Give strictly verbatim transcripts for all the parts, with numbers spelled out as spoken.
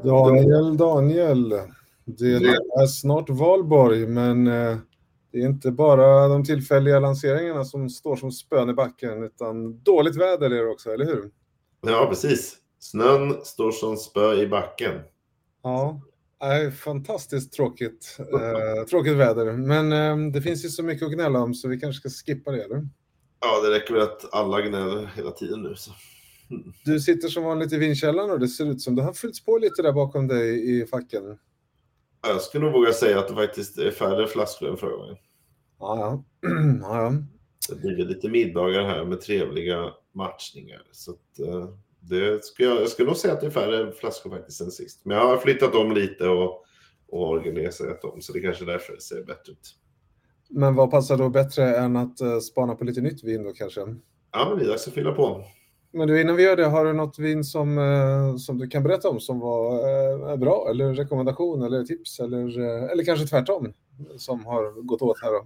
Daniel, Daniel, det är snart valborg, men det är inte bara de tillfälliga lanseringarna som står som spön i backen, utan dåligt väder är det också, eller hur? Ja, precis. Snön står som spö i backen. Ja, det är fantastiskt tråkigt, eh, tråkigt väder, men eh, det finns ju så mycket att gnälla om, så vi kanske ska skippa det, eller? Ja, det räcker väl att alla gnäller hela tiden nu. Så. Mm. Du sitter som vanligt i vinkällaren och det ser ut som det har fyllts på lite där bakom dig i facken. Jag skulle nog våga säga att det faktiskt är färre flaskor än förra gången. Ja, ja. ja, ja. Det blir lite middagar här med trevliga matchningar. Så att, uh, det ska jag, jag skulle nog säga att det är färre flaskor faktiskt än sist. Men jag har flyttat om lite och, och organiserat om. Så det kanske är därför det ser bättre ut. Men vad passar då bättre än att uh, spana på lite nytt vin då kanske? Ja, men det är dags att fylla på. Men du, innan vi gör det, har du något vin som, uh, som du kan berätta om som var uh, bra? Eller rekommendation eller tips? Eller, uh, eller kanske tvärtom som har gått åt här då?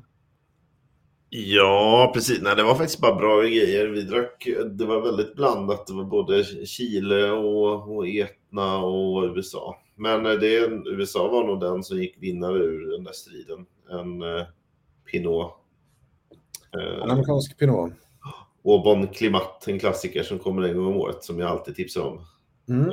Ja, precis. Nej, det var faktiskt bara bra grejer. Vi drack, det var väldigt blandat. Det var både Chile och, och Etna och U S A. Men det, U S A var nog den som gick vinnare ur den där striden. En eh, Pinot. Eh, en amerikansk Pinot. Och Bon Climat, en klassiker som kommer en gång om året som jag alltid tipsar om. Mm.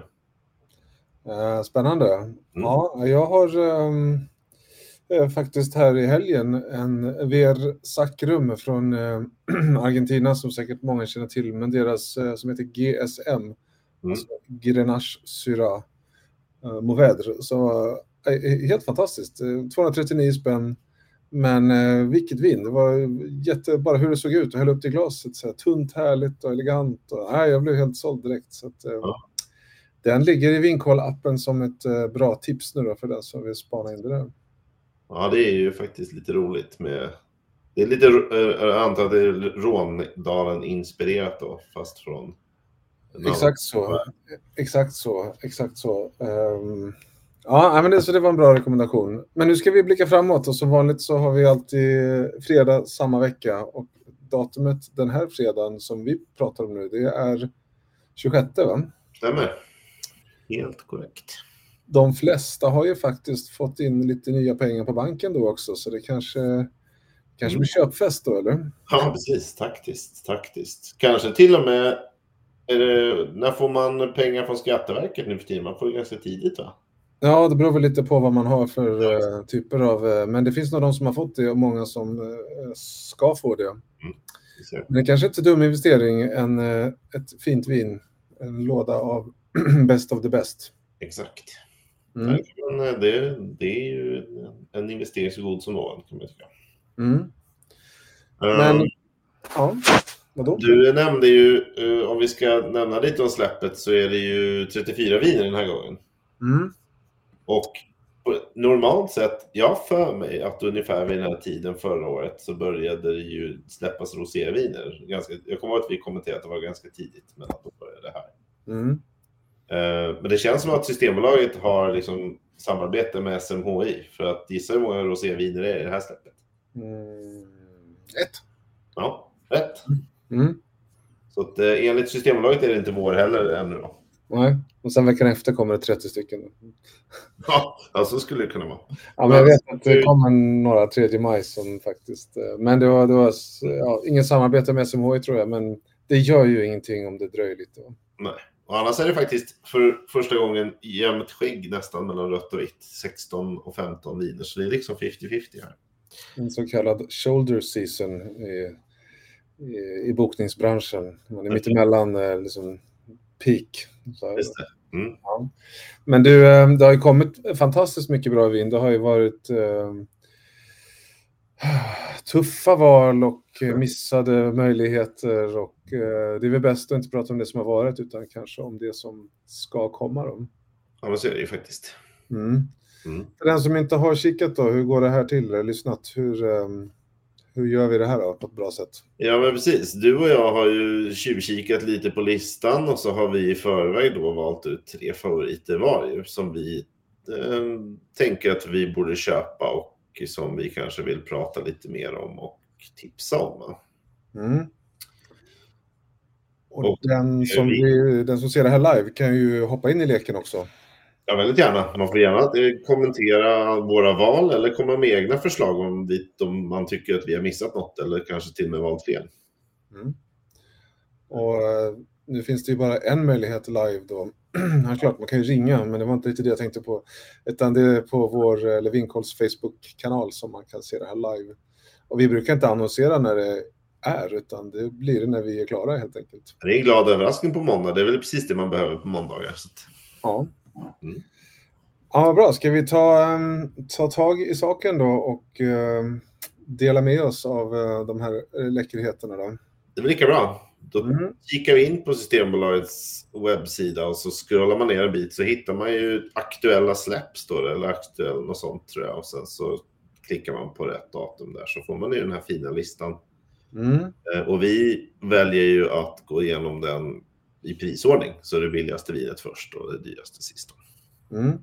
Eh, spännande. Mm. Ja, jag har... Um... faktiskt här i helgen en Ver Sacrum från eh, Argentina som säkert många känner till, men deras eh, som heter G S M, mm. alltså Grenache Syrah eh, Mourvèdre, så eh, helt fantastiskt, tvåhundratrettionio spänn, men eh, vilket vin, det var jätte, bara hur det såg ut och hälla upp till glaset, så här, tunt, härligt och elegant, och, nej, jag blev helt såld direkt, så att, eh, ja. Den ligger i Vinkoll-appen som ett eh, bra tips nu då för den som vill spana in det där. Ja, det är ju faktiskt lite roligt med... Det är lite, jag antar att det är Råndalen inspirerat då, fast från... Exakt så, exakt så, exakt så. Um, ja, men det, så det var en bra rekommendation. Men nu ska vi blicka framåt, och som vanligt så har vi alltid fredag samma vecka. Och datumet den här fredagen som vi pratar om nu, det är tjugosjätte, va? Stämmer. Helt korrekt. De flesta har ju faktiskt fått in lite nya pengar på banken då också, så det kanske, kanske blir köpfest då, eller? Ja, precis. Taktiskt, taktiskt. Kanske till och med, är det, när får man pengar från Skatteverket nu för tiden? Man får ju ganska tidigt, va? Ja, det beror väl lite på vad man har för ja. uh, typer av, uh, men det finns nog de som har fått det och många som uh, ska få det. Mm, men det är kanske inte en dum investering, en, uh, ett fint vin, en låda av best of the best. Exakt. Mm. Men det, det är ju en investering så god som någon, kan man tycka. Mm. Men, um, ja, vadå? Du nämnde ju, uh, om vi ska nämna lite om släppet, så är det ju trettiofyra viner den här gången. Mm. Och normalt sett, jag för mig att ungefär vid den här tiden förra året så började det ju släppas roséviner. Ganska, jag kommer ihåg att vi kommenterade att det var ganska tidigt, men att då började det här. Mm. Men det känns som att Systembolaget har liksom samarbete med S M H I, för att gissa hur många roséviner det är i det här släppet. Mm. Ett. Ja, rätt. Mm. Så att, eh, enligt Systembolaget är det inte vår heller ännu då. Nej, och sen veckan efter kommer det trettio stycken. Ja, ja, så skulle det kunna vara. Ja, men jag vet att det kommer några tredje maj som faktiskt... Men det var, det var ja, ingen samarbete med S M H I tror jag, men det gör ju ingenting om det dröjer lite. Nej. Och annars är det faktiskt för första gången jämnt skägg nästan mellan rött och vitt. sexton och femton viner, så det är liksom femtio femtio här. En så kallad shoulder season i, i, i bokningsbranschen. Man är mitt emellan liksom peak. Så, just det. Mm. Ja. Men du, det har ju kommit fantastiskt mycket bra vin. Det har ju varit eh, tuffa val och missade möjligheter, och eh, det är väl bäst att inte prata om det som har varit, utan kanske om det som ska komma då. Ja, men så är det ju faktiskt. Mm. Mm. För den som inte har kikat då, hur går det här till, eller lyssnat? Hur, um, hur gör vi det här då på ett bra sätt? Ja, men precis. Du och jag har ju tjuvkikat lite på listan, och så har vi i förväg då valt ut tre favoriter var ju, som vi eh, tänker att vi borde köpa och som vi kanske vill prata lite mer om och tipsa om. Mm. Och, och den, som vi... Vi, den som ser det här live kan ju hoppa in i leken också. Ja, väldigt gärna. Man får gärna kommentera våra val eller komma med egna förslag om, dit, om man tycker att vi har missat något eller kanske till och med valt fel. Mm. Och nu finns det ju bara en möjlighet live då. Ja, klart, man kan ju ringa, men det var inte riktigt det jag tänkte på. Utan det är på vår Levinkolls Facebook-kanal som man kan se det här live. Och vi brukar inte annonsera när det är, utan det blir det när vi är klara helt enkelt. Det är en glad överraskning på måndag. Det är väl precis det man behöver på måndagar. Så att... Ja. Mm. Ja, bra. Ska vi ta, ta tag i saken då och uh, dela med oss av uh, de här läckerheterna då? Det blir lika bra. Då Mm. kikar vi in på Systembolagets webbsida och så scrollar man ner en bit så hittar man ju aktuella släpp, står det, eller aktuell något sånt tror jag. Och sen så klickar man på rätt datum där så får man ju den här fina listan. Mm. Och vi väljer ju att gå igenom den i prisordning. Så det billigaste vinet först och det dyraste sist. Mm.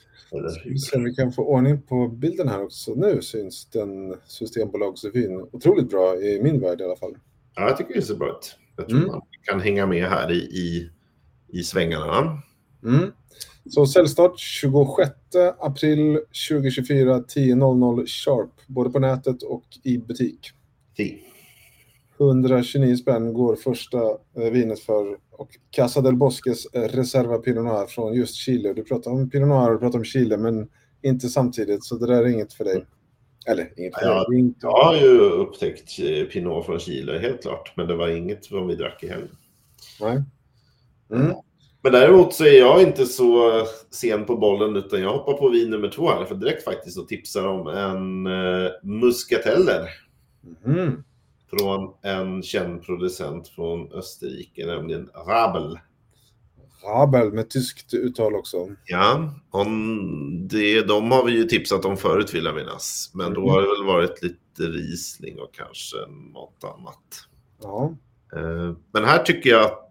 Så vi kan få ordning på bilden här också. Nu syns den Systembolagsvin otroligt bra i min värld i alla fall. Ja, jag tycker det ser bra ut. Jag tror mm. man kan hänga med här i, i, i svängarna. Mm. Så säljstart tjugosjätte april tjugohundratjugofyra tio noll noll sharp. Både på nätet och i butik. tio. etthundratjugonio spänn går första eh, vinet för. Och Casa del Bosques eh, Reserva Pinot Noir från just Chile. Du pratar om Pinot Noir och pratar om Chile, men inte samtidigt. Så det där är inget för dig. Eller inget för ja, dig. Inte... Jag har ju upptäckt Pinot från Chile, helt klart. Men det var inget som vi drack i helgen. Nej. Mm. Men däremot så är jag inte så sen på bollen, utan jag hoppar på vin nummer två här. För direkt faktiskt och tipsar om en uh, Muscateller. Mm. Från en känd producent från Österrike, nämligen Rabel. Rabel med tyskt uttal också. Ja, om det, de har vi ju tipsat om förut vill jag minnas. Men då har det väl varit lite Riesling och kanske något annat. Ja. Men här tycker jag att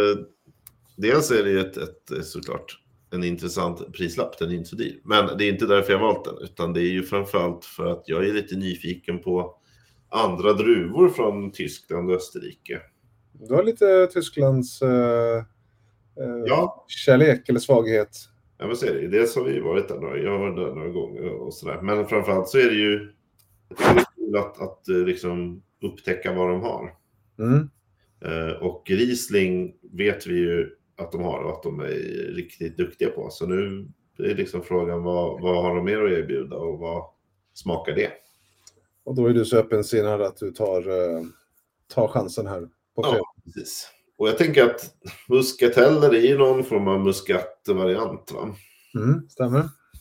dels är det ett, ett, såklart en intressant prislapp, den är inte så dyr. Men det är inte därför jag valt den, utan det är ju framförallt för att jag är lite nyfiken på andra druvor från Tyskland och Österrike. Du har lite Tysklands eh, ja. kärlek eller svaghet. Ja, men så är det. Dels har vi varit där några, jag har varit där några gånger och sådär. Men framförallt så är det ju kul att, att liksom upptäcka vad de har. Mm. Och Riesling vet vi ju att de har och att de är riktigt duktiga på. Så nu är liksom frågan vad, vad har de mer att erbjuda och vad smakar det? Och då är du så öppensinnad att du tar, tar chansen här på fredag. Ja, precis. Och jag tänker att Muscateller är ju någon form av muskat-variant, va? Mm, stämmer.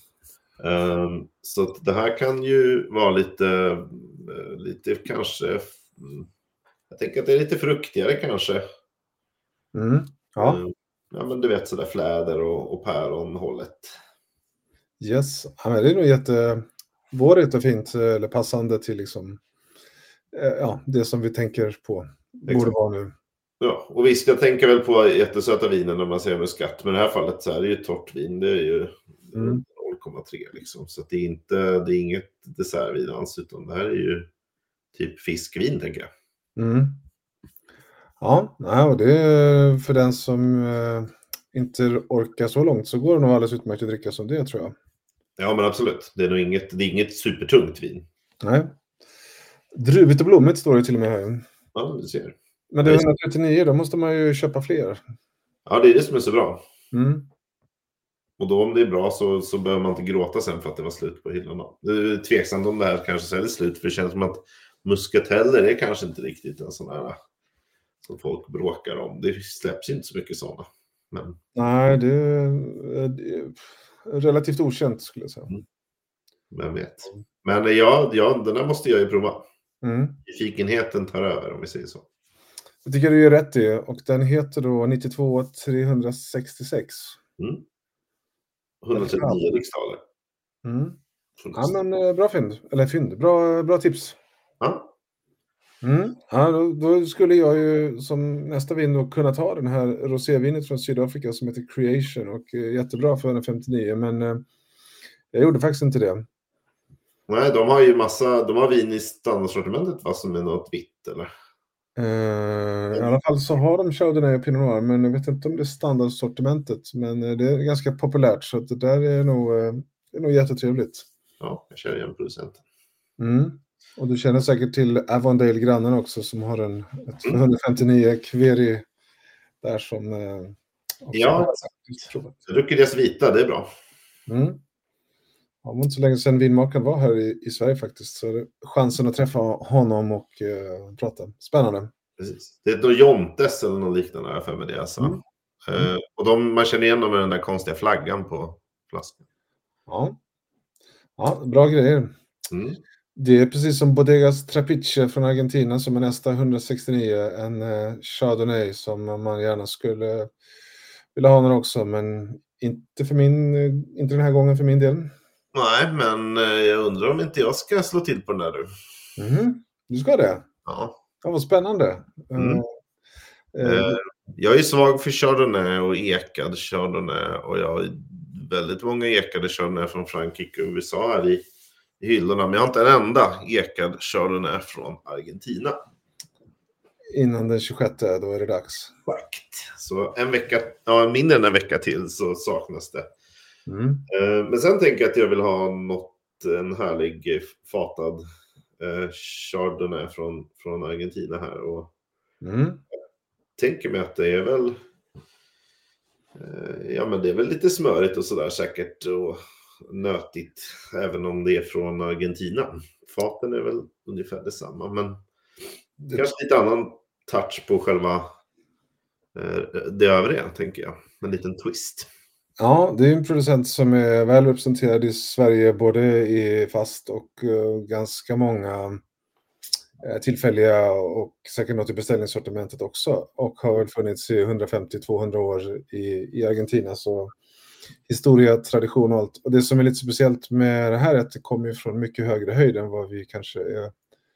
Um, så att det här kan ju vara lite, lite kanske, jag tänker att det är lite fruktigare kanske. Mm, ja. Um, ja, men du vet sådär fläder och, och päronhållet. Yes, ja, men det är nog jättevårigt och fint, eller passande till liksom, ja, det som vi tänker på. Borde Exakt. vara nu. Ja, och visst, jag tänker väl på jättesöta viner när man säger muskat. Men i det här fallet så är det ju torrt vin. Det är ju mm. noll komma tre liksom. Så det är, inte, det är inget dessertvin alls, utan det här är ju typ fiskvin, tänker jag. Mm. Ja, och det är för den som eh, inte orkar så långt så går det nog alldeles utmärkt att dricka som det, tror jag. Ja, men absolut. Det är nog inget, det är inget supertungt vin. Nej. Druvigt och blommigt står det till och med här. Ja, du ser. Men det är etthundratrettionio, då måste man ju köpa fler. Ja, det är det som är så bra. Mm. Och då om det är bra så, så behöver man inte gråta sen för att det var slut på hyllorna. Det är tveksamt om det här kanske säljer slut, för det känns som att Muscateller är kanske inte riktigt en sån här som folk bråkar om. Det släpps inte så mycket sådana. Men... Nej, det är, det är relativt okänt skulle jag säga. Mm. Vem vet. Men ja, ja, den här måste jag ju prova. Mm. Nyfikenheten tar över, om vi säger så. Jag tycker du gör rätt i, och den heter då nittiotvå trehundrasextiosex. Mm. etthundratrettionio riksdaler. Mm. Ja, men bra fynd. Eller fynd. Bra, bra tips. Ja. Mm. Ja, då, då skulle jag ju som nästa vin då kunna ta den här rosévinet från Sydafrika som heter Creation, och jättebra för femtionio, men eh, jag gjorde faktiskt inte det. Nej, de har ju massa, de har vin i standardsortimentet, vad som är något vitt, eller? Uh, I alla alla fall så har de Chardonnay och Pinot Noir, men jag vet inte om det är standardsortimentet, men det är ganska populärt, så att det där är nog, det är nog jättetrevligt. Ja, jag känner igen producenten. Mm. Och du känner säkert till Avondale, grannen också, som har en ett mm. etthundrafemtionio Kveri där som eh, ja, jag druckit deras vita, det är bra. Mm. Ja, det var inte så länge sedan vinmakaren var här i, i Sverige faktiskt, så det chansen att träffa honom och eh, prata. Spännande. Precis. Det är då Jontes eller något liknande för med det alltså. Mm. Mm. Och de, man känner igen dem med den där konstiga flaggan på flaskan. Ja, ja bra grejer. Mm. Det är precis som Bodegas Trapiche från Argentina som är nästa etthundrasextionio. En eh, Chardonnay som man gärna skulle vilja ha någon också. Men inte, för min, inte den här gången för min del. Nej, men jag undrar om inte jag ska slå till på den där nu. Mm. Du ska det? Ja. Det var spännande. Mm. Uh, uh, jag är svag för Chardonnay och ekad Chardonnay. Och jag har väldigt många ekade Chardonnay från Frankrike och U S A här i i hyllorna, men jag har inte en enda ekad Chardonnay från Argentina. Innan den tjugosjätte, då är det dags. Exakt. Så en vecka, ja, mindre än en vecka till så saknas det. Mm. Eh, men sen tänker jag att jag vill ha något, en härlig fatad eh, Chardonnay från, från Argentina här. Och mm. jag tänker mig att det är väl eh, ja, men det är väl lite smörigt och sådär säkert och nötigt, även om det är från Argentina. Faten är väl ungefär detsamma, men det kanske lite annan touch på själva eh, det övriga, tänker jag. En liten twist. Ja, det är en producent som är väl representerad i Sverige, både i fast och uh, ganska många uh, tillfälliga och säkert något i beställningssortimentet också, och har väl funnits i hundrafemtio till tvåhundra år i, i Argentina, så historia, tradition och allt. Och det som är lite speciellt med det här är att det kommer från mycket högre höjd än vad vi kanske är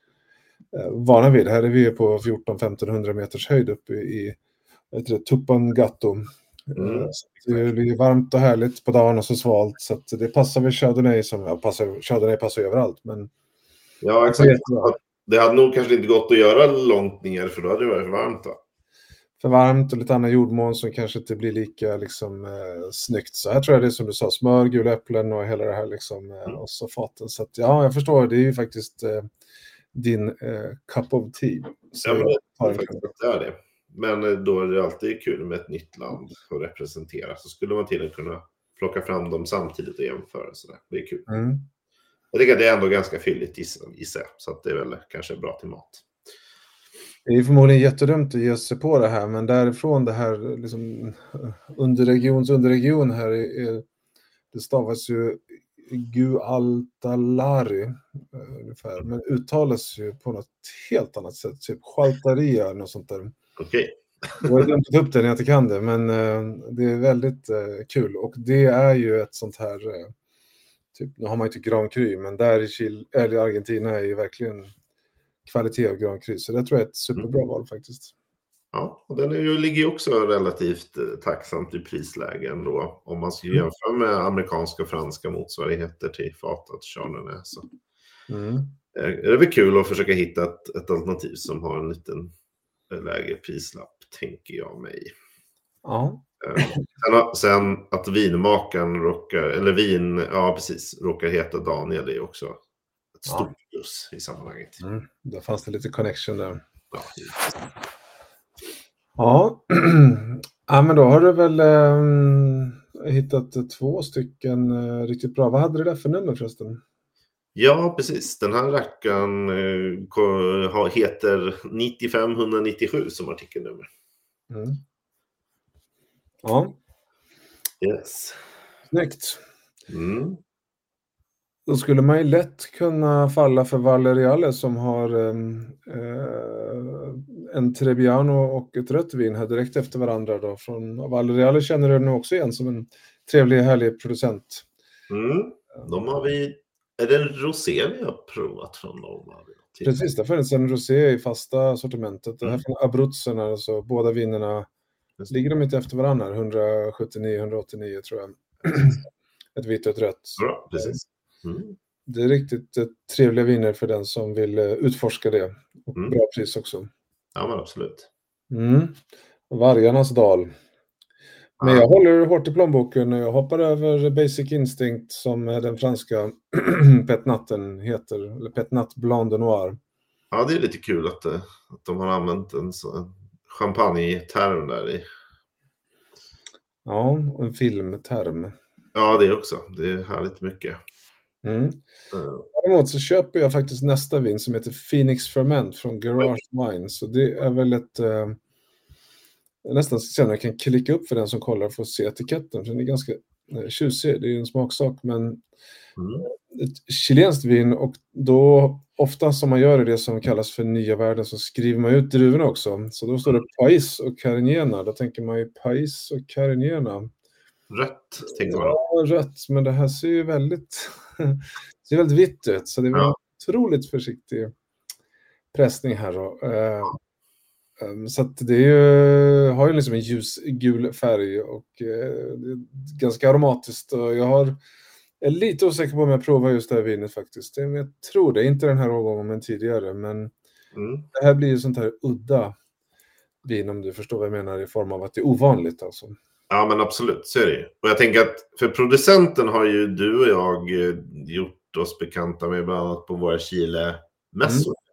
vana vid. Här är vi på fjorton till femtonhundra meters höjd uppe i Tupungato. Mm. Det blir varmt och härligt på dagen och så svalt, så att det passar väl Chardonnay som ja, passar, Chardonnay passar överallt, men ja, exakt. Det hade nog kanske inte gått att göra långt ner, för då hade det varit för varmt då. För varmt och lite annan jordmån som kanske inte blir lika liksom eh, snyggt. Så här tror jag det är som du sa, smör, gula äpplen och hela det här liksom, eh, och så faten. Så att, ja, jag förstår, det är ju faktiskt eh, din eh, cup of tea. Så ja, men det är faktiskt det är det. Men då är det alltid kul med ett nytt land att representera. Så skulle man till och kunna plocka fram dem samtidigt och jämföra. Så där. Det är kul. Mm. Jag tycker att det är ändå ganska fylligt i sig. Så att det är väl kanske bra till mat. Det är förmodligen jättedumt att ge sig på det här, men därifrån det här liksom, underregions underregion här är, det stavas ju Gualtalari ungefär, men uttalas ju på något helt annat sätt, typ Chaltaria eller något sånt där. Okej. Jag har dumt upp det när jag inte kan det, men uh, det är väldigt uh, kul, och det är ju ett sånt här uh, typ, nu har man ju inte Grand Cru, men där i Chile, eller Argentina är ju verkligen kvalitet av Grand Cru, så det tror jag är ett superbra val faktiskt. Ja, och den är ju, ligger ju också relativt eh, tacksamt i prislägen då, om man ska jämföra med amerikanska och franska motsvarigheter till fatat Chardonnay. Så mm. eh, är det väl kul att försöka hitta ett, ett alternativ som har en liten eh, lägre prislapp, tänker jag mig. Ja. Eh, sen, sen att vinmakaren råkar, eller vin, ja precis, råkar heta Daniel är också ett stort plus i sammanhanget. Mm. Där fanns det lite connection där. Ja, ja. Ja, men då har du väl eh, hittat två stycken eh, riktigt bra. Vad hade du där för nummer förresten? Ja, precis. Den här rackaren eh, heter nittiofem etthundranittiosju som artikelnummer. Mm. Ja. Yes. Snyggt. Mm. Då skulle man ju lätt kunna falla för Valeriale som har eh, en Trebbiano och ett rött vin här direkt efter varandra. Då. Från Valeriale känner du nu också igen som en trevlig, härlig producent. Mm. De har vi, är det en rosé vi har provat från dem? Precis, det finns en rosé i fasta sortimentet. Det här från Abruzzen, alltså båda vinerna ligger de inte efter varandra, etthundrasjuttionio etthundraåttionio tror jag. Ett vitt och ett rött. Ja, precis. Mm. Det är riktigt eh, trevliga viner för den som vill eh, utforska det. Och mm. bra pris också. Ja, men absolut. Mm. Vargarnas dal. Men Ja. jag håller hårt i plånboken och jag hoppar över Basic Instinct som den franska Pet Natten heter, eller Pet Nat Blanc de Noir. Ja, det är lite kul att, att de har använt en sån champagne-term där i. Ja, en filmterm. Ja, det också. Det är härligt mycket. Mm. Mm. Däremot så köper jag faktiskt nästa vin som heter Phoenix Ferment från Garage Wine. Så det är väl ett... Eh, jag nästan ska säga att jag kan klicka upp för den som kollar för att se etiketten. För den är ganska eh, tjusig. Det är ju en smaksak, men Mm. ett chilenskt vin, och då ofta som man gör det som kallas för nya världen så skriver man ut druvorna också. Så då står det Pais och Carignana. Då tänker man ju Pais och Carignana. Rött, tänker man. Ja, rött, men det här ser ju väldigt, ser väldigt vitt ut. Så det var Ja. otroligt försiktig pressning här då. Eh, Så att det är ju, har ju liksom en ljusgul färg och eh, det är ganska aromatiskt. Och jag har, är lite osäker på om jag provar just det här vinet faktiskt. Men jag tror det, inte den här årgången men tidigare. Men Mm. det här blir ju sånt här udda vin, om du förstår vad jag menar, i form av att det är ovanligt alltså. Ja, men absolut, så är det ju. Och jag tänker att för producenten har ju du och jag gjort oss bekanta med bland annat på våra Chile-mässor. Mm.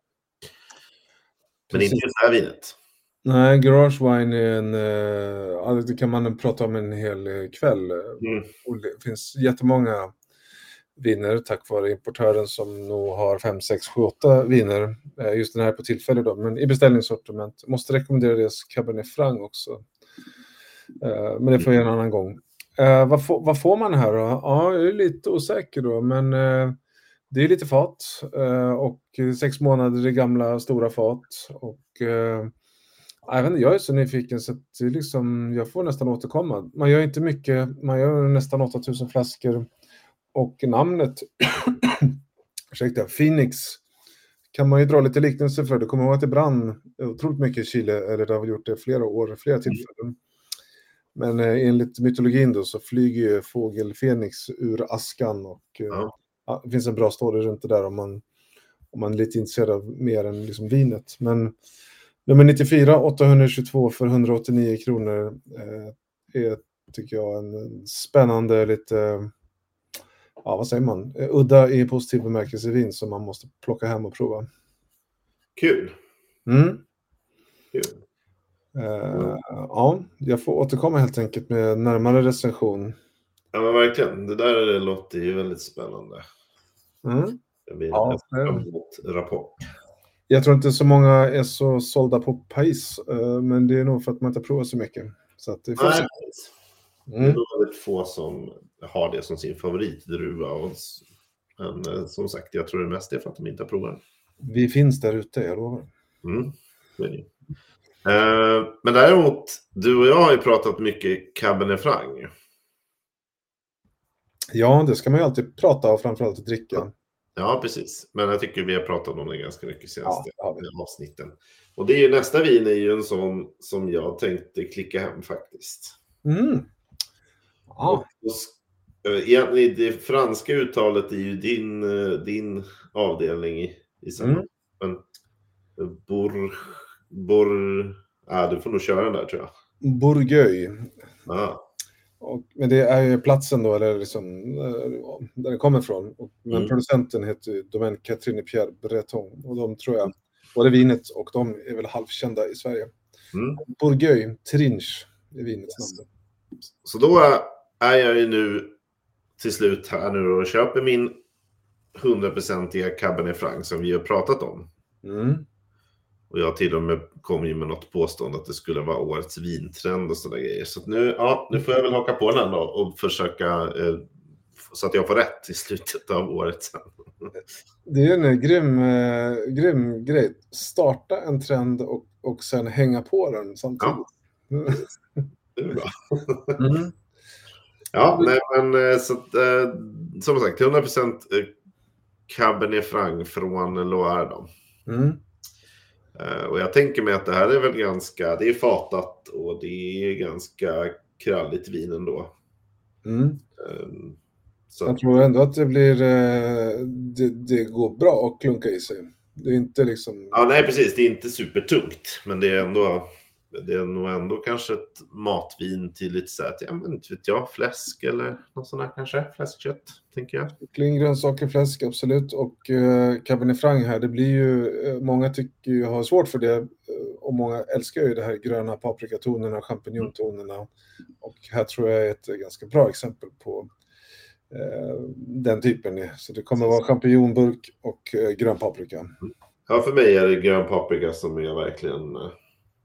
Men Precis. inte just det här vinet. Nej, Garage Wine är en... Uh, det kan man prata om en hel kväll. Mm. Det finns jättemånga viner tack vare importören som nog har fem, sex, sju, åtta viner. Uh, just den här på tillfälle då. Men i beställningssortiment. Måste rekommendera deras Cabernet Franc också. Uh, men det får jag en annan gång. Uh, vad, få, vad får man här då? Ja, jag är lite osäker då. Men... Uh, det är lite fat och sex månader i gamla stora fat. Och jag, vet inte, jag är så nyfiken så att det liksom, jag får nästan återkomma. Man gör inte mycket, man gör nästan åtta tusen flaskor. Och namnet, ursäkta, Phoenix, kan man ju dra lite liknelse för. Det kommer ihåg att det brann otroligt mycket i Chile, eller det har gjort det flera år, flera tillfällen. Men enligt mytologin då så flyger ju fågel Phoenix ur askan och... Ja. Ja, det finns en bra story runt det där om man, om man är lite intresserad av mer än liksom vinet. Men nummer nittiofyra, åttahundratjugotvå för hundraåttionio kronor eh, är, tycker jag, en spännande, lite, ja vad säger man, udda i positiv bemärkelse vin som man måste plocka hem och prova. Kul. Mm. Kul. Eh, ja, jag får återkomma helt enkelt med närmare recension. Ja, men verkligen. Det där låter ju väldigt spännande. Mm. Det blir ja, en rapport. Jag tror inte så många är så sålda på Pais, men det är nog för att man inte provar så mycket. Så att det, får Nej, mm. det är nog väldigt få som har det som sin favoritdruva. Och, men som sagt, jag tror det mest är för att de inte har provat. Vi finns där ute, jag lovar. Mm. Uh, men däremot, du och jag har ju pratat mycket Cabernet Franc. Ja, det ska man ju alltid prata och framförallt dricka. Ja, precis. Men jag tycker vi har pratat om det ganska mycket senaste ja, avsnitten. Och det är ju, nästa vin är ju en sån som jag tänkte klicka hem faktiskt. Mm. Ja. Och, egentligen det franska uttalet är ju din, din avdelning i, i samma. Mm. Men Bour... Bour... Ja, du får nog köra den där, tror jag. Bourgueil. Ja. Och, men det är ju platsen då, eller liksom, där den kommer ifrån. Och, men mm. producenten heter Domaine Catherine Pierre Breton. Och de tror jag, både vinet och de är väl halvkända i Sverige. Mm. Bourgueil, Trinche är vinets yes. namn. Så då är jag ju nu till slut här nu och köper min hundraprocentiga Cabernet Franc som vi har pratat om. Mm. Och jag till och med kom ju med något påstående att det skulle vara årets vintrend och sådana grejer. Så nu, ja, nu får jag väl haka på den då och försöka eh, så att jag får rätt i slutet av året sen. Det är en grym, eh, grym grej. Starta en trend och, och sen hänga på den samtidigt. Ja, det är bra. Mm. Ja, nej, men så att, eh, som sagt, hundra procent Cabernet Franc från Loire då. Mm. Uh, och jag tänker mig att det här är väl ganska, det är fatat och det är ganska kralligt vin ändå. Mm. Um, så. Jag tror ändå att det blir, uh, det, det går bra att klunka i sig. Det är inte liksom... Ja, nej precis, det är inte supertungt, men det är ändå det är nog ändå kanske ett matvin till lite så här, ja men inte vet jag, fläsk eller något sånt där kanske, fläskkött tänker jag. Kyckling, grönsaker, fläsk, absolut. Och uh, Cabernet Franc här, det blir ju, uh, många tycker ju har svårt för det, uh, och många älskar ju det här gröna paprikatonerna, champinjontonerna. Mm. Och här tror jag är ett ganska bra exempel på uh, den typen. Så det kommer vara champinjonburk och uh, grön paprika. Mm. Ja, för mig är det grön paprika som är verkligen uh,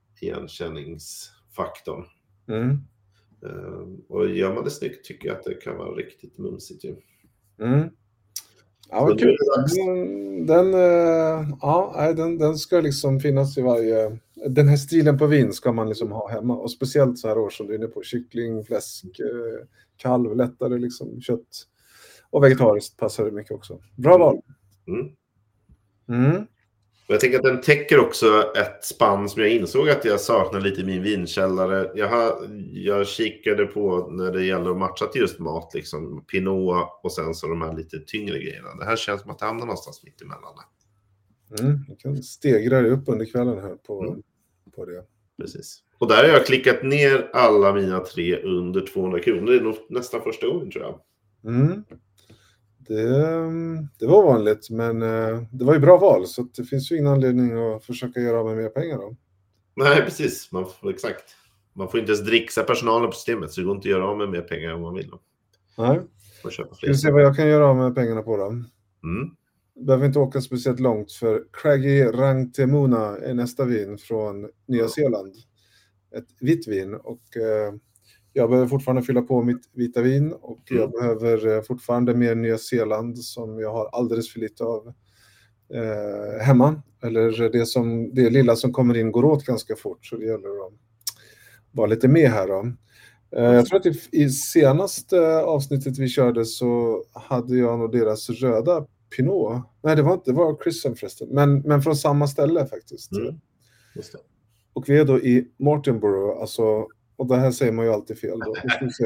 igenkänningsfaktorn. Mm. Uh, och gör man det snyggt tycker jag att det kan vara riktigt mumsigt ju. Mm. Ja, vad kul. Den, den, uh, ja, den, den ska liksom finnas i varje... Den här stilen på vin ska man liksom ha hemma. Och speciellt så här år som du är inne på. Kyckling, fläsk, uh, kalv, lättare liksom, kött. Och vegetariskt passar det mycket också. Bra val. Mm. Mm. Jag tänker att den täcker också ett spann som jag insåg att jag saknar lite i min vinkällare. Jag, har, jag kikade på när det gäller att matcha till just mat, liksom Pinot och sen så de här lite tyngre grejerna. Det här känns som att det hamnar någonstans mitt emellan. Mm, jag kan stegra det upp under kvällen här på, mm. på det. Precis. Och där har jag klickat ner alla mina tre under tvåhundra kronor. Det är nog nästan första gången tror jag. Mm. Det, det var vanligt, men det var ju bra val, så det finns ju ingen anledning att försöka göra av med mer pengar då. Nej, precis. Man får, exakt. Man får inte ens dricksa personalen på systemet, så det går inte att göra av med mer pengar om man vill. Då. Nej. Ska vi se vad jag kan göra av med pengarna på då. Mm. Behöver inte åka speciellt långt, för Craggy Rangtemuna är nästa vin från Nya Zeeland. Ett vitt vin, och eh, jag behöver fortfarande fylla på mitt vita vin, och jag mm. behöver fortfarande mer Nya Zeeland som jag har alldeles för lite av eh, hemma. Eller det, som, det lilla som kommer in går åt ganska fort, så det gäller att vara lite med här då. Eh, jag tror att i, i senaste avsnittet vi körde så hade jag nog deras röda Pinot. Nej, det var inte, det var Christian förresten. Men, men från samma ställe faktiskt. Mm. Just det. Och vi är då i Martinborough, alltså. Och det här säger man ju alltid fel då.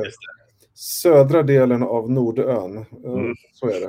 Södra delen av Nordön. Mm. Så är det.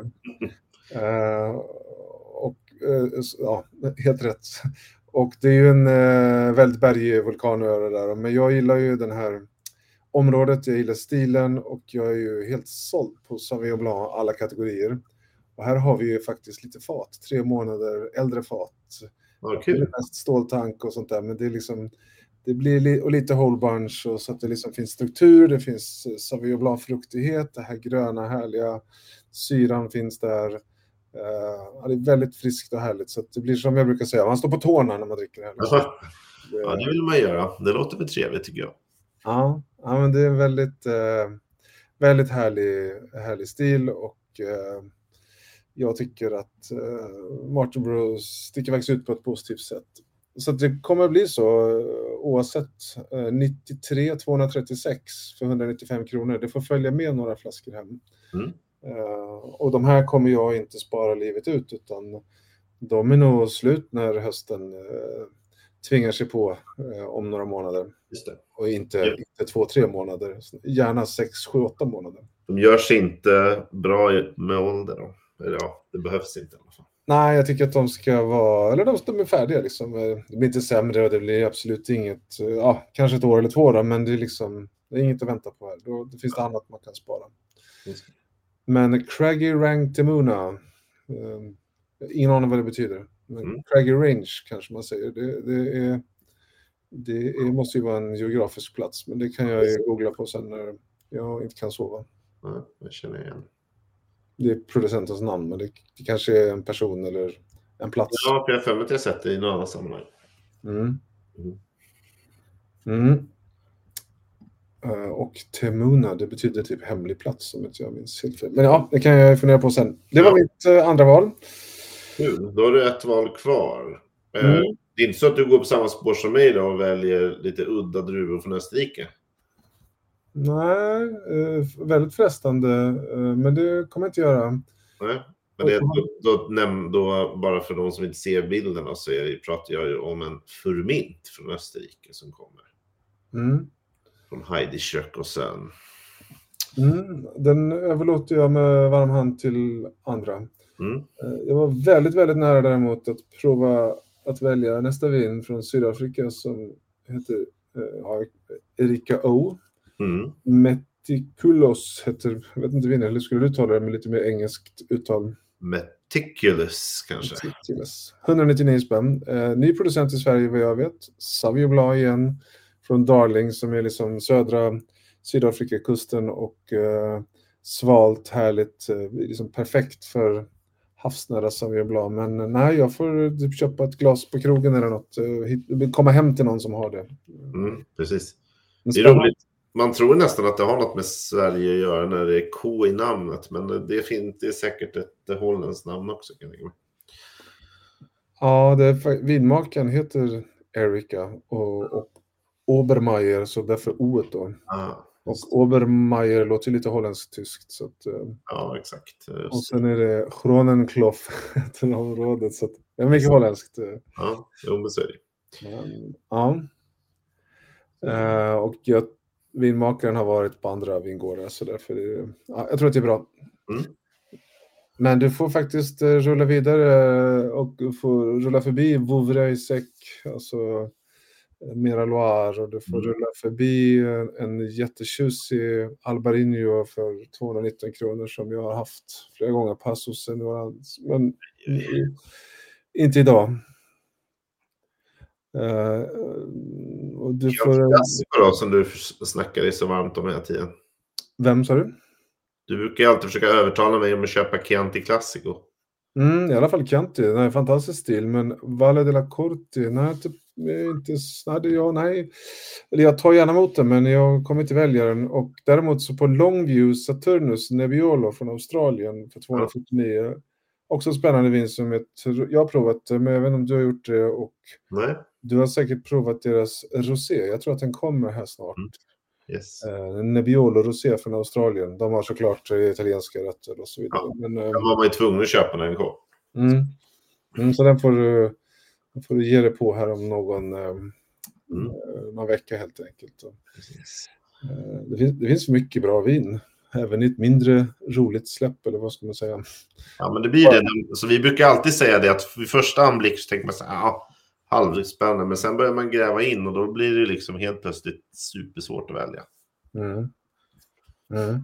Uh, och uh, ja, helt rätt. Och det är ju en uh, väldigt bergig vulkanö där. Men jag gillar ju den här området. Jag gillar stilen. Och jag är ju helt såld på Sauvignon Blanc alla kategorier. Och här har vi ju faktiskt lite fat. Tre månader äldre fat. Okay. Det är mest ståltank och sånt där. Men det är liksom... Det blir li- och lite whole bunch, och så att det liksom finns struktur, det finns Sauvignon Blanc-fruktighet, det här gröna härliga syran finns där. Uh, ja, det är väldigt friskt och härligt, så att det blir som jag brukar säga, man står på tårna när man dricker det här. Liksom. Det, ja, det vill man göra. Det låter väl trevligt tycker jag. Ja, ja men det är en väldigt, uh, väldigt härlig, härlig stil, och uh, jag tycker att uh, Martinborough sticker faktiskt ut på ett positivt sätt. Så det kommer att bli så oavsett nittiotre tvåhundratrettiosex för etthundranittiofem kronor. Det får följa med några flaskor hem. Mm. Uh, och de här kommer jag inte spara livet ut, utan de är nog slut när hösten uh, tvingar sig på uh, om några månader. Just det. Och inte, ja. inte två, tre månader. Gärna sex, sju, åtta månader. De görs inte bra med ålder då? Eller ja, det behövs inte i alla fall. Nej, jag tycker att de ska vara, eller de, de är färdiga liksom. Det blir inte sämre och det blir absolut inget, ja, kanske ett år eller två då, men det är liksom, det är inget att vänta på här. Då det finns det annat man kan spara. Mm. Men Craggy Rangtemuna, eh, ingen aning vad det betyder. Men mm. Craggy Range kanske man säger. Det, det, är, det är, måste ju vara en geografisk plats, men det kan jag ju googla på sen när jag inte kan sova. Ja, jag känner igen. Det är producentens namn, men det, det kanske är en person eller en plats. Ja, jag har för mig att jag sett det i några andra sammanhang. Mm. Mm. Mm. Uh, och Temuna, det betyder typ hemlig plats som inte jag minns helt fel. Men ja, det kan jag fundera på sen. Det var ja. mitt uh, andra val. Kul, då har du ett val kvar. Mm. Uh, det är inte så att du går på samma spår som mig då och väljer lite udda druvor från Österrike. Nej, eh, väldigt frestande, eh, men det kommer jag inte göra. Nej, men det, då, då, näm, då, bara för de som inte ser bilderna så är, pratar jag ju om en furmint från Österrike som kommer. Mm. Från Heidi Schöck och Sön. Mm, den överlåter jag med varm hand till andra. Mm. Eh, jag var väldigt, väldigt nära däremot att prova att välja nästa vin från Sydafrika som heter ja, Erika O. Mm. Meticulous heter, jag vet inte vinen, eller skulle du uttala det med lite mer engelskt uttal? Meticulous kanske. Meticulous. etthundranittionio spänn. Eh, ny producent i Sverige vad jag vet. Sauvignon Blanc igen. Från Darling som är liksom södra Sydafrikakusten och eh, svalt, härligt, eh, liksom perfekt för havsnära Sauvignon Blanc. Men nej, jag får typ köpa ett glas på krogen eller något. Eh, komma hem till någon som har det. Mm, precis. Det är roligt. Man tror nästan att det har något med Sverige att göra när det är K i namnet. Men det, finns, det är säkert ett holländskt namn också. Kan jag ja, det är, vinmakaren heter Erika och, och Obermeier, så därför O då. Ah, och Obermeier låter lite holländskt-tyskt. Så att, ja, exakt. Och sen är det Schronenkloff till området. Så att, det är mycket holländskt. Ja, jo, men så är det. Men, ja. Uh, och jag, vinmakaren har varit på andra vingårdar, så därför är det, ja, jag tror att det är bra. Mm. Men du får faktiskt uh, rulla vidare och få rulla förbi Vouvray-Sec, alltså Mera Loire, och du får mm. rulla förbi en, en jättetjusig Albarino för tvåhundranitton kronor som jag har haft flera gånger på Hassosen, men mm. inte idag. Uh, och du får... Klassiker då, som du snackar i så varmt om hela tiden. Vem sa du? Du brukar ju alltid försöka övertala mig om att köpa Chianti Classico. Mm, i alla fall Chianti, det är en fantastisk stil, men Valle della Corte, nej, typ, inte, nej, det, ja, nej. Eller jag tar gärna emot den, men jag kommer inte välja den. Och däremot så på Longview Saturnus Nebbiolo från Australien för tvåhundrafyrtionio. Ja. Också en spännande vin som jag, jag har provat, men jag vet inte om du har gjort det. Och nej. Du har säkert provat deras rosé. Jag tror att den kommer här snart. Mm. Yes. Eh, Nebbiolo rosé från Australien. De har såklart italienska rötter och så vidare. Ja, men, den var man ju tvungen att köpa när den kom. Mm. Mm, så den får du, får du ge dig på här om någon, mm. någon vecka helt enkelt. Precis. Eh, det, finns, det finns mycket bra vin. Även i ett mindre roligt släpp, eller vad ska man säga? Ja, men det blir det. Så vi brukar alltid säga det att vid första anblick så tänker man så här, ja, halvligt spännande, men sen börjar man gräva in och då blir det liksom helt plötsligt supersvårt att välja. Mm. Mm.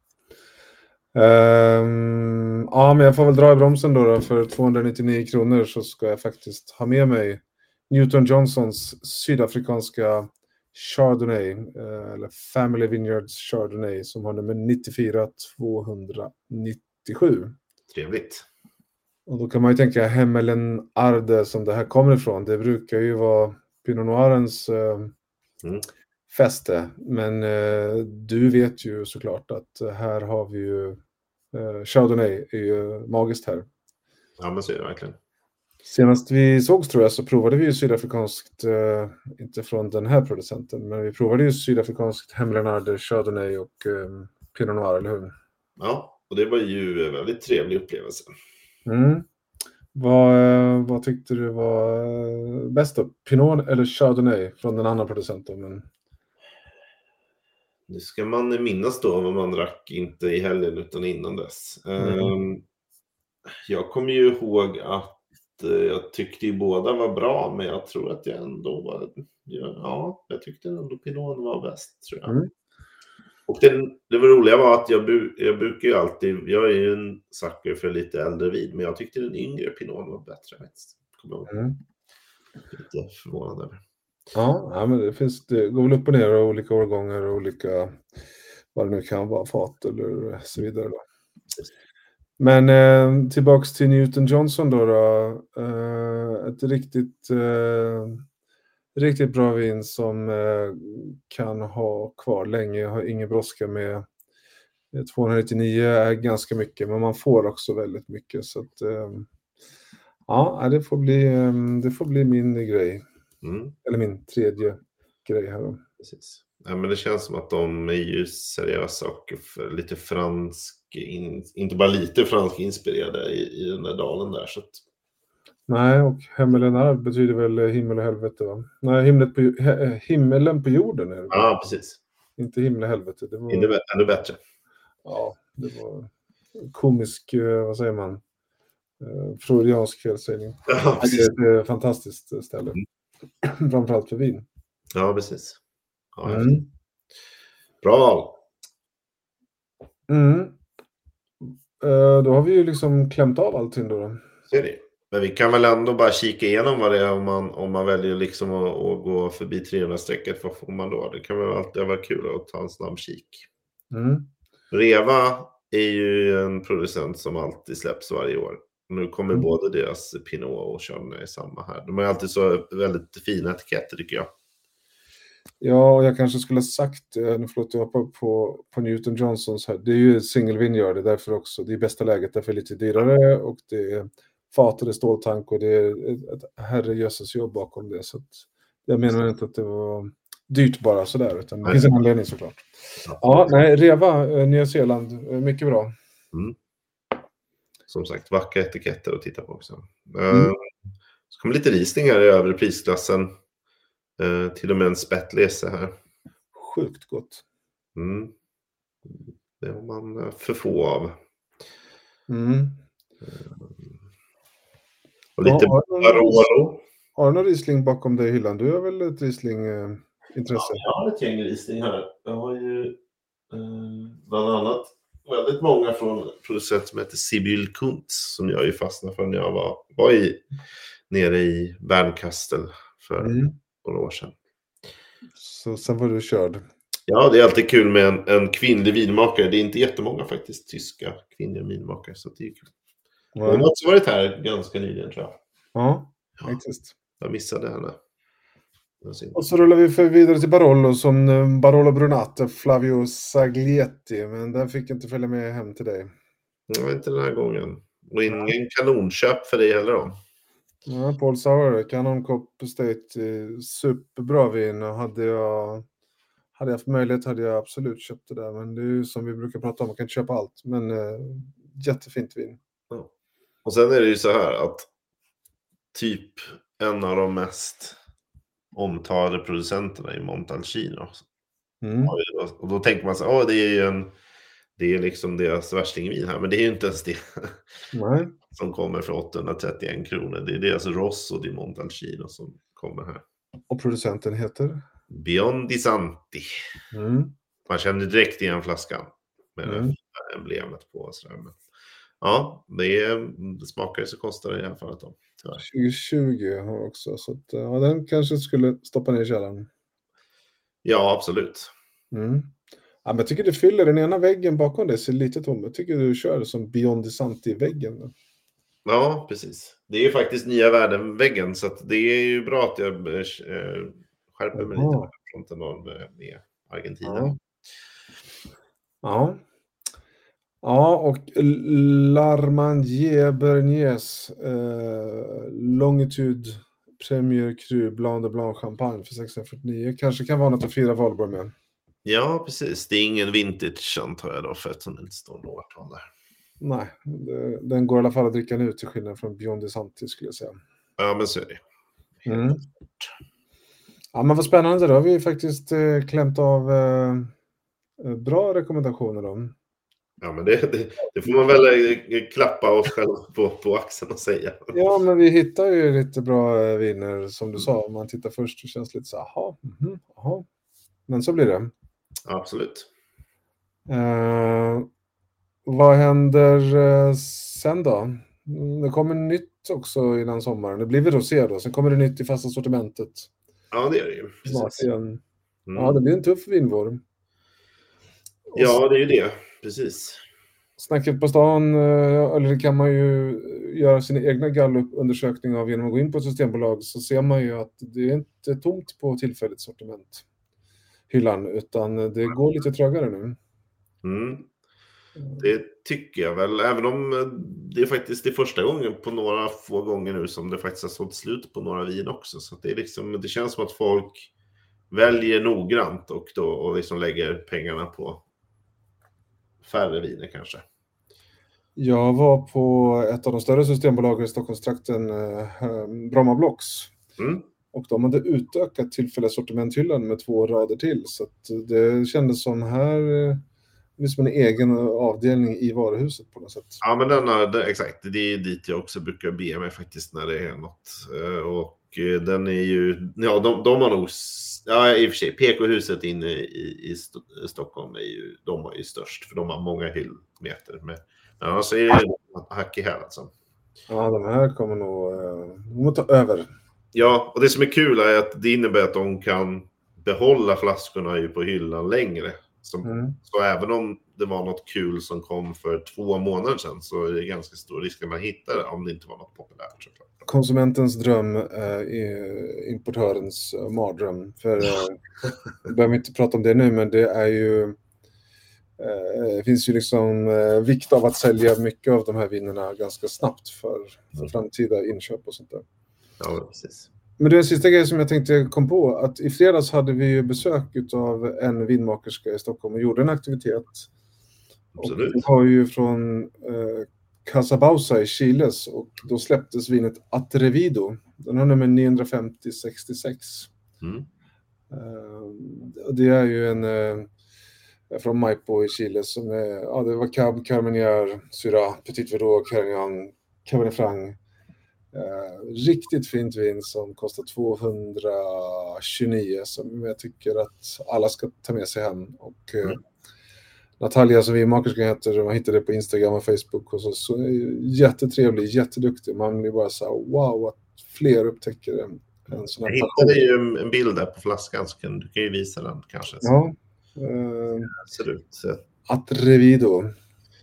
Um, ja, men jag får väl dra i bromsen då, då för tvåhundranittionio kronor så ska jag faktiskt ha med mig Newton Johnsons sydafrikanska Chardonnay, eh, eller Family Vineyards Chardonnay, som har nummer nittiofyra tvåhundranittiosju. Trevligt. Och då kan man ju tänka Hemmelen Arde som det här kommer ifrån. Det brukar ju vara Pinot Noirens eh, mm. fäste. Men eh, du vet ju såklart att här har vi ju eh, Chardonnay är ju magiskt här. Ja, men så är det verkligen. Senast vi sågs tror jag så provade vi ju sydafrikanskt, eh, inte från den här producenten, men vi provade ju sydafrikanskt Hemmelen Arde, Chardonnay och eh, Pinot Noir, eller hur? Ja, och det var ju en väldigt trevlig upplevelse. Mm. Vad, vad tyckte du var bäst då? Pinot eller Chardonnay från den andra producenten? Men... Nu ska man minnas då vad man drack inte i helgen utan innan dess. Mm. Um, jag kommer ju ihåg att uh, jag tyckte ju båda var bra, men jag tror att jag ändå var, ja, jag tyckte ändå Pinot var bäst, tror jag. Mm. Och det, det var roliga var att jag, jag brukar ju alltid, jag är ju en sucker för lite äldre vin, men jag tyckte den yngre Pinot var bättre. Mm. Lite förvånad över. Ja, ja, men det finns, det går väl upp och ner och olika årgångar och olika, vad det nu kan vara, fat eller så vidare då. Men eh, tillbaks till Newton Johnson då, då eh, ett riktigt eh, riktigt bra vin som eh, kan ha kvar länge. Jag har ingen brådska med tvåhundranittionio är ganska mycket, men man får också väldigt mycket, så att eh, ja, det får bli det får bli min grej. Mm. Eller min tredje grej här då. Precis. Ja, men det känns som att de är ju seriösa och lite fransk, in, inte bara lite fransk inspirerade i, i den där dalen där. Så att... Nej, och Hemmelen betyder väl himmel och helvete, va? Nej, himlet på, he, himmelen på jorden är det. Ja, precis. Inte himmel och helvete. Det var... Ännu, ännu bättre. Ja, det var komisk, vad säger man? Freudiansk felsägning. Ja, det är ett fantastiskt ställe. Mm. Framförallt för vin. Ja, precis. Ja, Mm. Bra val. Mm. Uh, då har vi ju liksom klämt av allting då. då. Så är det. Men vi kan väl ändå bara kika igenom vad det är om man, om man väljer liksom att, att gå förbi trehundra-strecket. Vad får man då? Det kan väl alltid vara kul att ta en snabb kik. Mm. Reva är ju en producent som alltid släpps varje år. Nu kommer Mm. både deras Pinot och Chardonnay samma här. De har alltid så väldigt fina etiketter tycker jag. Ja, och jag kanske skulle ha sagt, nu förlåt jag på, på, på Newton Johnsons här, det är ju single vineyard, det är därför också, det är bästa läget, därför är det lite dyrare och det är fat och det är ståltank och det är ett herrejösses jobb bakom det, så att jag menar inte att det var dyrt bara sådär, utan det finns en anledning såklart. Ja, ja nej, Reva, Nya Zeeland, mycket bra. Mm. Som sagt, vackra etiketter att titta på också. Mm. Så kommer lite risningar i övre prisklassen. Uh, till och med en spättlese här. Sjukt gott. Mm. Det har man för få av. Mm. Uh, och lite ja, Barolo. Har du någon Riesling bakom dig i hyllan? Du har väl ett Riesling-intresse? Ja, jag har ett gäng Riesling här. Jag har ju uh, bland annat väldigt många från producent som heter Sibyl Kuntz som jag ju fastnade för när jag var, var i, nere i Bernkastel för mm. några år sedan. Så sen var du körd? Ja, det är alltid kul med en, en kvinnlig vinmakare. Det är inte jättemånga faktiskt, tyska kvinnliga vinmakare, så det är kul. Ja. Hon har också varit här ganska nyligen tror jag. Ja, ja. Faktiskt. Jag missade henne. Och så rullar vi för vidare till Barolo som Barolo Brunate, Flavio Saglietti, men den fick inte följa med hem till dig. Ja, inte den här gången. Och ingen ja. kanonköp för dig heller då. Ja, Paul Sauer, Canon Cop State, superbra vin. Hade jag, hade jag haft möjlighet hade jag absolut köpt det där, men det är ju som vi brukar prata om, man kan inte köpa allt, men äh, jättefint vin. Ja. Och sen är det ju så här att typ en av de mest omtalade producenterna i Montalcino. Mm. Och då tänker man så här, det är ju en, det är liksom deras värstingvin här, men det är ju inte ens det. Nej. Som kommer för åttahundratrettioen kronor. Det är deras Rosso di Montalcino som kommer här. Och producenten heter? Biondi Santi. Mm. Man känner direkt igen flaskan med mm. det emblemet på. Och sådär. Men, ja, det, är, det smakar så kostar det i alla fall. tjugo tjugo har också, så att, ja, den kanske skulle stoppa ner i källaren. Ja, absolut. Mm. Ja, men jag tycker du fyller den ena väggen bakom det, ser lite tom. Jag tycker du kör som Biondi Santi-väggen. Ja, precis. Det är ju faktiskt nya värden-väggen, så att det är ju bra att jag äh, skärper mig lite från tenor med, med Argentina. Ja. Ja. Ja, och L'Armandier Berniers eh, Longitude Premier Cru Blanc de Blanc Champagne för sexhundrafyrtionio. Kanske kan vara något att fira valborg med. Ja, precis. Det är ingen vintage antar jag då, för att det inte står något årtal där. Nej, det, den går i alla fall att dricka nu till skillnad från Biondi Santi skulle jag säga. Ja, men så är det. Mm. Ja, men vad spännande. Då har vi faktiskt eh, klämt av eh, bra rekommendationer då. Ja, men det, det, det får man väl klappa oss själv på, på axeln och säga. Ja, men vi hittar ju lite bra viner som du sa. Om man tittar först så känns det lite så här, aha, mm, aha. Men så blir det. Absolut. Uh, vad händer uh, sen då? Det kommer nytt också innan sommaren. Det blir väl rosé då. Sen kommer det nytt i fasta sortimentet. Ja, det är det ju. Snart igen. Mm. Ja, det blir en tuff vinvår. Ja, det är ju det. Precis. Snacket på stan, eller det kan man ju göra sina egna gallupundersökningar av genom att gå in på ett systembolag, så ser man ju att det är inte tomt på tillfälligt sortiment hyllan, utan det går lite trögare nu. Mm. Det tycker jag väl, även om det är faktiskt det första gången på några få gånger nu som det faktiskt har sålt slut på några vin också, så det är liksom, det känns som att folk väljer noggrant och då och liksom lägger pengarna på färre viner kanske. Jag var på ett av de större systembolagen i Stockholmstrakten, eh, Bromma Blocks. Mm. Och de hade utökat tillfälliga sortimenthyllan med två rader till. Så att det kändes som här, Det är som en egen avdelning i varuhuset på något sätt. Ja, men den är, det, exakt. Det är dit jag också brukar be mig faktiskt när det är något. Och den är ju, ja, de, de har nog, ja i och för sig, P K-huset inne i, i Stockholm är ju, de har ju störst, för de har många hyllmeter. Men annars är det hack i häl alltså. Ja, de här kommer nog uh, ta över. Ja, och det som är kul är att det innebär att de kan behålla flaskorna ju på hyllan längre. Som, mm. Så även om det var något kul som kom för två månader sedan, så är det ganska stor risk att man hittar det om det inte var något populärt. Såklart. Konsumentens dröm är importörens mardröm. För jag behöver inte prata om det nu, men det är ju det finns ju liksom vikt av att sälja mycket av de här vinerna ganska snabbt för, för framtida inköp och sånt där. Ja, precis. Men det är en sista grej som jag tänkte kom på, att i fredags hade vi ju besök av en vinmakerska i Stockholm och gjorde en aktivitet. Absolut. Och vi har ju från eh, Casa Bausa i Chiles, och då släpptes vinet Atrevido. Den har nummer niohundrafemtio sextiosex. Mm. Eh, det är ju en eh, från Maipo i Chile som är, ja, det var Cab, Carmenère, Syrah, Petit Verdot, Carignan, Cabernet Franc. Eh, riktigt fint vin som kostar tvåhundratjugonio, som jag tycker att alla ska ta med sig hem. Och eh, mm. Natalia som vinmakerska heter, man hittar det på Instagram och Facebook och så, så jättetrevlig, jätteduktig. Man blir bara så här, wow, att fler upptäcker en, en sån här. Jag hittade ju en bild där på flaskan, så kan, du kan ju visa den kanske. Så. Ja. Eh, ser ut. Så. Atrevido. Mm.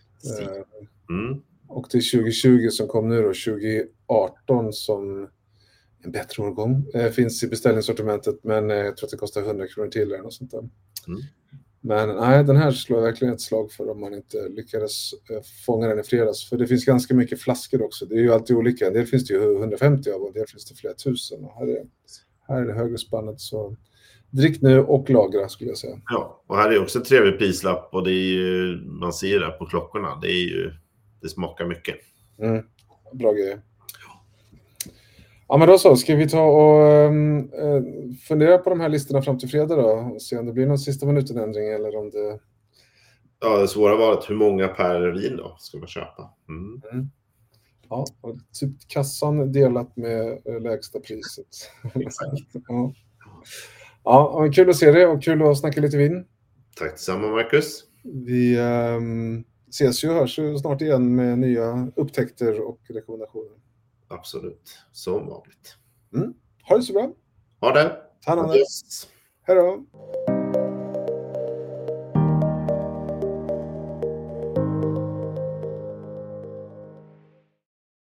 Eh, och det är tjugo tjugo som kom nu då, tjugo arton som en bättre årgång. Eh, finns i beställningssortimentet, men eh, jag tror att det kostar hundra kronor till eller något sånt där. Mm. Men nej, den här slår verkligen ett slag för om man inte lyckades eh, fånga den i fredags. För det finns ganska mycket flaskor också. Det är ju alltid olika. En del finns det ju hundrafemtio av och en del finns det flera tusen. Och här, är, här är det högre spannet, så drick nu och lagra skulle jag säga. Ja, och här är också en trevlig prislapp, och det är ju, man ser det på klockorna. Det är ju, det smakar mycket. Mm, bra grejer. Ja, men då så, ska vi ta och äh, fundera på de här listorna fram till fredag då, och se om det blir någon sista minuten-ändring eller om det... Ja, det svåra var att hur många per vin då ska man köpa? Mm. Mm. Ja, och typ kassan delat med äh, lägsta priset. ja. Ja, kul att se det och kul att snacka lite vin. Tack detsamma, Marcus. Vi ähm, ses ju och hörs ju snart igen med nya upptäckter och rekommendationer. Absolut, som vanligt. Mm. Ha det så bra. Ha det. Ta hand om det. Hej då.